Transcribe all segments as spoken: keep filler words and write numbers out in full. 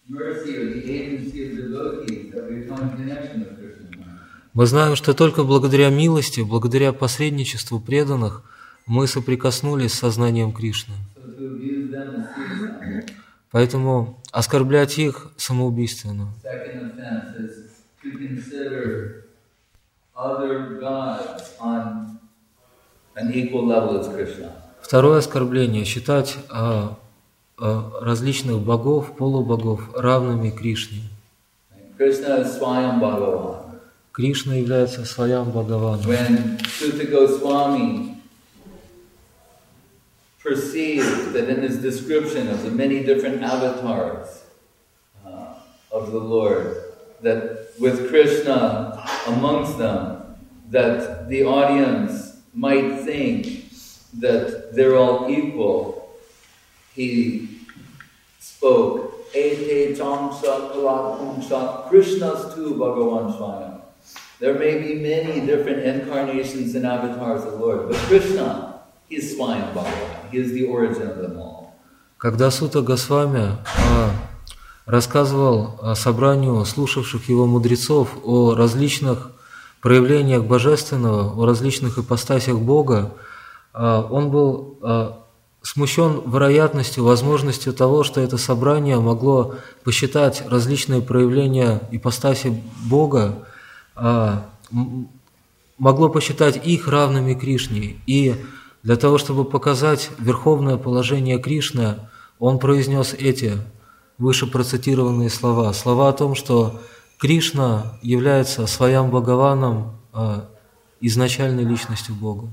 Мы знаем, что только благодаря милости, благодаря посредничеству преданных, мы соприкоснулись с сознанием Кришны. Поэтому оскорблять их самоубийственно. Второе оскорбление – считать а, а, различных богов, полубогов равными Кришне. Кришна является Сваям Бхагаваном. Perceived that in his description of the many different avatars uh, of the Lord, that with Krishna amongst them, that the audience might think that they're all equal, he spoke, Ete Chamsa Kalapumsa, Krishna's too Bhagavan Swayam. There may be many different incarnations and avatars of the Lord, but Krishna, he is Swayam Bhagavan. He is the origin of them all. Когда Сута Госвами а, рассказывал а, собранию слушавших его мудрецов о различных проявлениях Божественного, о различных ипостасях Бога, а, он был а, смущен вероятностью, возможностью того, что это собрание могло посчитать различные проявления ипостаси Бога, а, могло посчитать их равными Кришне. И для того, чтобы показать верховное положение Кришны, он произнес эти выше процитированные слова. Слова о том, что Кришна является Сваям Бхагаваном, а, изначальной личностью Бога.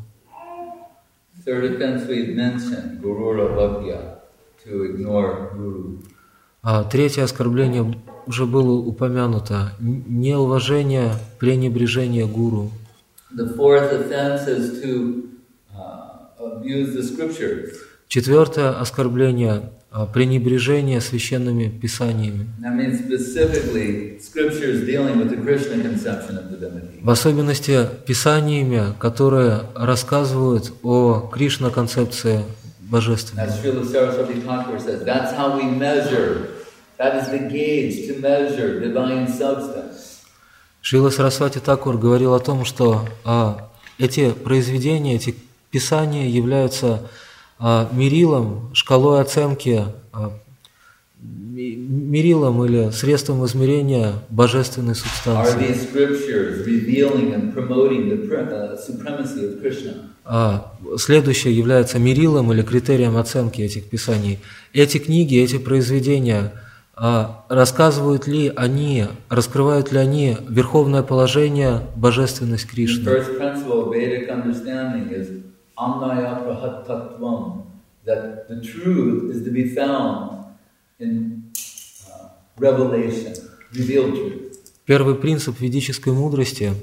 А третье оскорбление уже было упомянуто. Неуважение, пренебрежение гуру. Четвертое оскорбление – пренебрежение священными писаниями. В особенности писаниями, которые рассказывают о Кришна-концепции божественности. Шрила Сарасвати Такур говорил о том, что а, эти произведения, эти писания являются а, мерилом, шкалой оценки, а, мерилом или средством измерения божественной субстанции. А, следующее является мерилом или критерием оценки этих писаний. Эти книги, эти произведения, а, рассказывают ли они, раскрывают ли они верховное положение, божественность Кришны? That the truth is to be found in uh, revelation, revealed truth. Первый принцип ведической мудрости,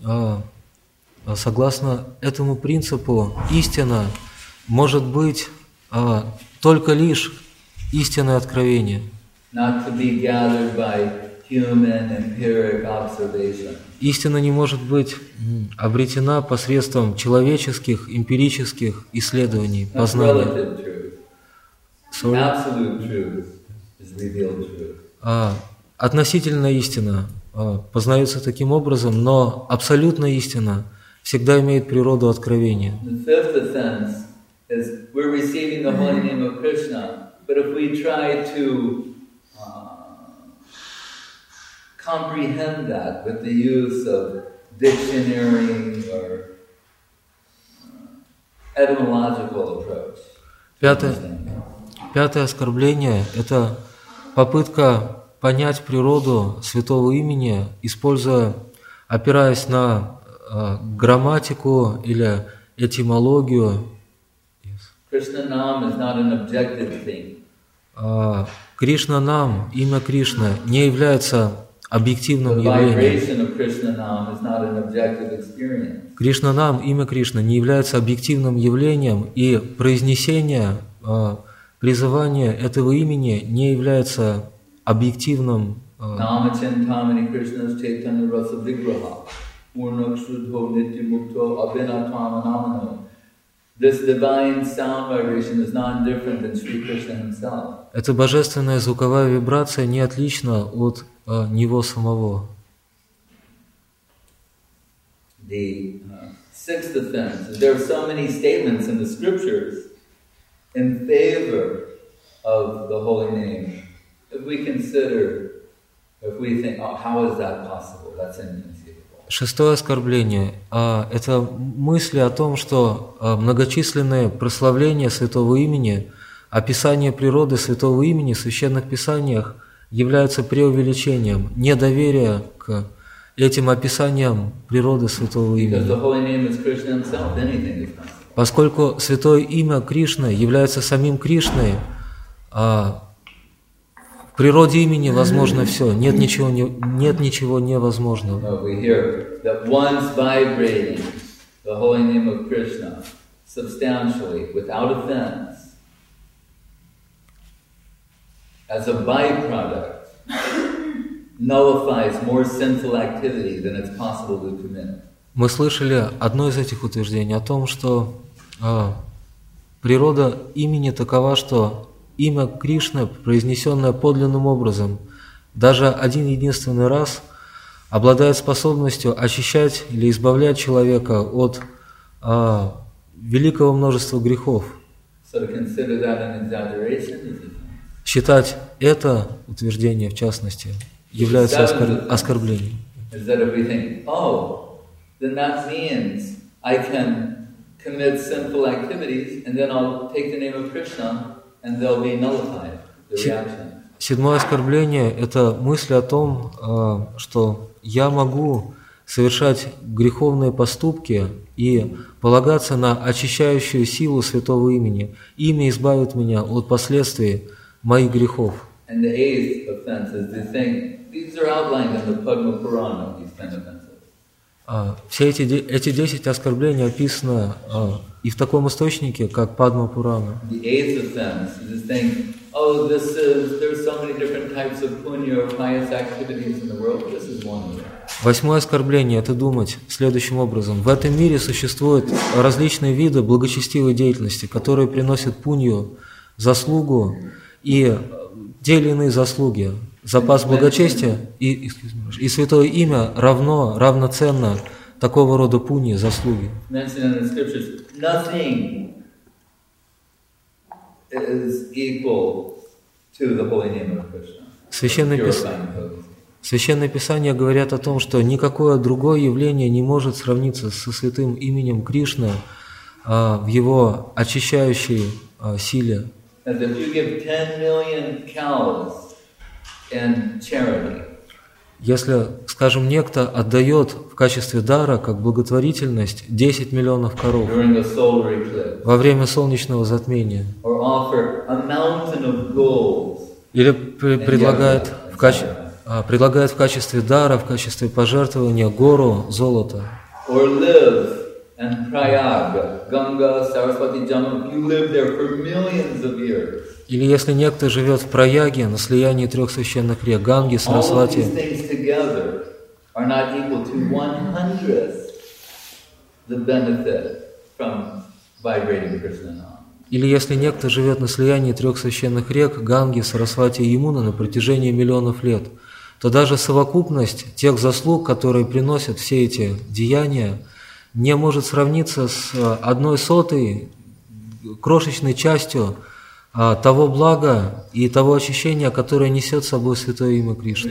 согласно этому принципу, истина может быть только лишь истинное откровение. Not to be gathered by human empiric observation. Истина не может быть обретена посредством человеческих, эмпирических исследований, познания. А, относительная истина а, познается таким образом, но абсолютная истина всегда имеет природу откровения. Comprehend that with the use of dictionary or etymological approach. Пятое, пятое оскорбление – это попытка понять природу святого имени, используя, опираясь на э, грамматику или этимологию. Krishna-nam is not an objective thing. Uh, Кришна-нам, имя Кришна, не является объективным явлением. Кришна-нам, имя Кришна, не является объективным явлением, и произнесение, э, призывание этого имени не является объективным. Э, This divine sound vibration is non-different than Sri Krishna himself. Эта божественная звуковая вибрация не отлична от а, него самого. The uh, sixth offense is there are so many statements in the scriptures in favor of the holy name. If we consider, if we think, oh, how is that possible? That's inconceivable. Шестое оскорбление а, – это мысли о том, что а, многочисленные прославления Святого Имени, описание природы Святого Имени в Священных Писаниях являются преувеличением, недоверия к этим описаниям природы Святого Имени. Поскольку Святое Имя Кришны является самим Кришной, а в природе имени возможно все, нет ничего, не, нет ничего невозможного. As a byproduct, nullifies more sinful activity than it's possible to commit. Мы слышали одно из этих утверждений о том, что а, природа имени такова, что имя Кришны, произнесенное подлинным образом, даже один единственный раз обладает способностью очищать или избавлять человека от а, великого множества грехов. So to consider that an exaggeration is Считать это утверждение, в частности, является оскор... оскорблением. Седьмое оскорбление – это мысль о том, что я могу совершать греховные поступки и полагаться на очищающую силу Святого Имени. Имя избавит меня от последствий моих грехов. А, все эти, эти десять оскорблений описаны а, и в таком источнике, как Падма Пурана. Восьмое оскорбление – это думать следующим образом. В этом мире существуют различные виды благочестивой деятельности, которые приносят пунью, заслугу, и те или иные заслуги, запас благочестия и, и Святое Имя равно, равноценно такого рода пуни, заслуги. Священное, Пис... Священное Писание говорят о том, что никакое другое явление не может сравниться со Святым Именем Кришны а, в его очищающей а, силе. That if you give ten million cows in charity, если, скажем, некто отдает в качестве дара, как благотворительность, десять миллионов коров during the solar eclipse, во время солнечного затмения, or offer a mountain of gold, или предлагает в, каче... предлагает в качестве дара, в качестве пожертвования гору золота, or live and Prayag, Ganga, Saraswati, Jamuna, you live there for millions of years. Или если некто живет в Праяге, на слиянии трех священных рек Ганги, Сарасвати, или если некто живет на слиянии трех священных рек Ганги, Сарасвати и Ямуна на протяжении миллионов лет, то даже совокупность тех заслуг, которые приносят все эти деяния, не может сравниться с одной сотой, крошечной частью а, того блага и того очищения, которое несет с собой Святое Имя Кришны.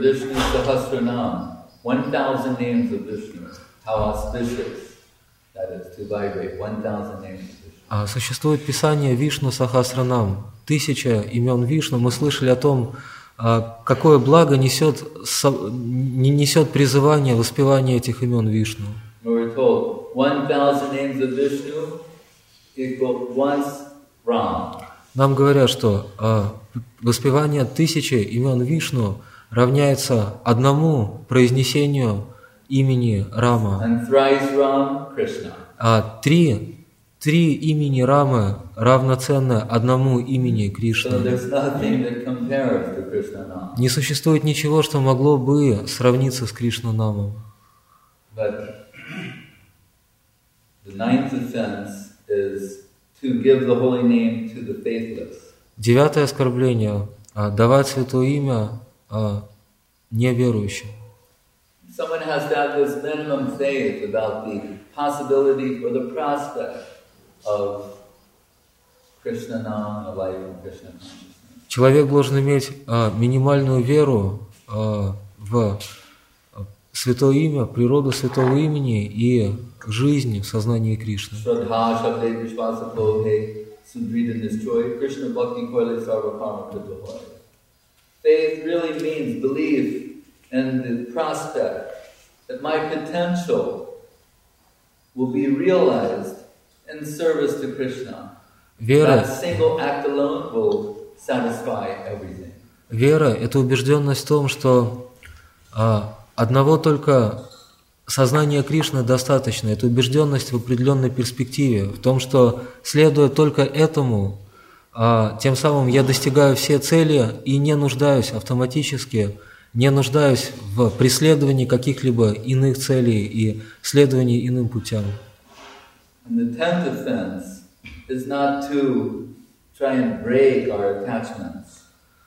А существует Писание Вишну Сахасранам, тысяча имен Вишну. Мы слышали о том, а, какое благо несет, несет призывание, воспевание этих имен Вишну. We're told one thousand names of Vishnu equal once Ram. Нам говорят, что а, воспевание тысячи имен Вишну равняется одному произнесению имени Рама. And thrice Ram, Krishna. А три, три имени Рамы равноценны одному имени Кришны. So there's nothing that compares to Krishna Nam. Не существует ничего, что могло бы сравниться с Кришна-намом. But the ninth offense is to give the holy name to the faithless. Девятое оскорбление – давать святое имя неверующим. Someone has to have this minimum faith about the possibility or the prospect of Krishna Nam, a life in Krishna consciousness. Человек должен иметь а, минимальную веру а, в святое имя, природу святого имени и жизнь в сознании Кришны. Faith really means belief in the prospect that my potential will be realized in service to Krishna. Вера, That single act alone will satisfy everything. Вера – это убежденность в том, что а, одного только сознания Кришны достаточно. Это убежденность в определенной перспективе, в том, что следуя только этому, а, тем самым я достигаю все цели и не нуждаюсь автоматически, не нуждаюсь в преследовании каких-либо иных целей и следовании иным путям. And the tenth offense is not to try and break our attachments.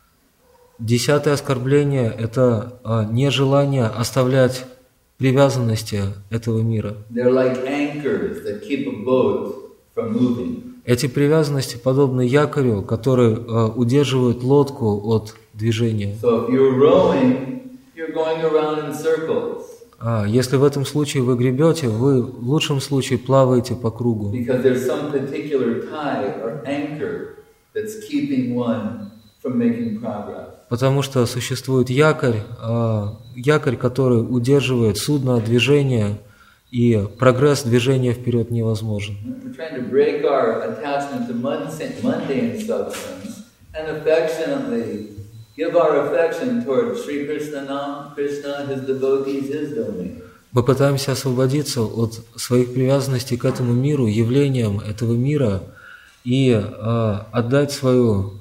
Десятое оскорбление – это а, нежелание оставлять привязанности этого мира. They're like anchors that keep a boat from moving. Эти привязанности подобны якорю, который а, удерживает лодку от движения. So if you're rowing, you're going around in circles. А, если в этом случае вы гребете, вы в лучшем случае плаваете по кругу. Because there's some particular tie or anchor that's keeping one from making progress. Потому что существует якорь, а, якорь, который удерживает судно от движения, и прогресс движения вперед невозможен. We're trying to break our attachment to mundane substance and affectionately give our affection toward Sri Krishna Nam, Krishna, His devotees, His domain. Мы пытаемся освободиться от своих привязанностей к этому миру, явлениям этого мира, и а, отдать свою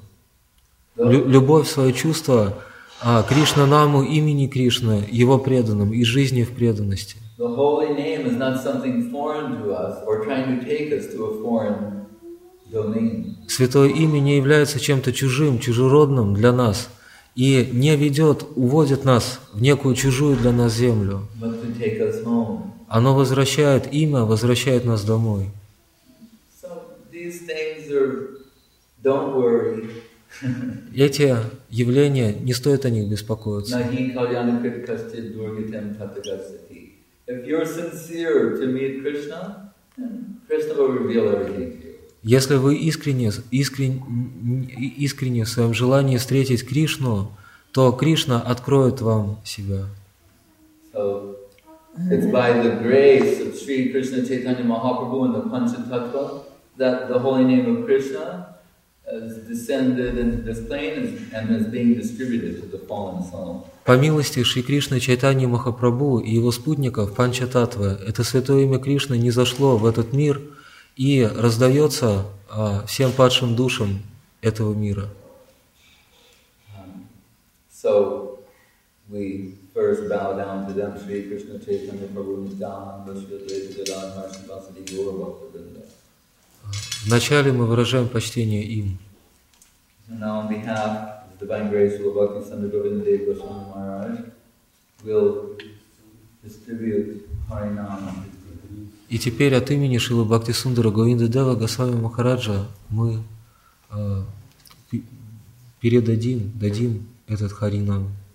лю- любовь, свое чувство а, Кришна Наму, имени Кришны, Его преданным и жизни в преданности. The holy name is not something foreign to us or trying to take us to a foreign domain. Святое имя не является чем-то чужим, чужеродным для нас и не ведет, уводит нас в некую чужую для нас землю. But to take us home. Оно возвращает имя, возвращает нас домой. So these things are, don't worry. Эти явления, не стоит о них беспокоиться. Nahi kalyanakrit kaschid durgatam tatagatsati. If you're sincere to meet Krishna, then Krishna will reveal everything to you. Если вы искренне, искренне, искренне в своем желании встретить Кришну, то Кришна откроет вам себя. So it's by the grace of Sri Krishna Chaitanya Mahaprabhu and the Panchatattva that the holy name of Krishna has descended into this plane and is being distributed to the fallen soul. По милости Шри Кришны Чайтаньи Махапрабху и его спутников Панчататтвы, это святое имя Кришны не зашло в этот мир и раздается а, всем падшим душам этого мира. Um, so we first bow down to them, Sri Krishna Chaitanya Prabhu Nityananda Shri Advaita Gadadhar Srivasadi Gaura Bhakta. Вначале мы выражаем почтение им. And now on behalf of the Divine Grace of Bhakti Sandra Govinda Dev Goswami Maharaj, we'll distribute Harinam. И теперь от имени Шрилы Бхактисундара Говинда Дева Госвами Махараджа мы э, передадим, дадим этот Харинам.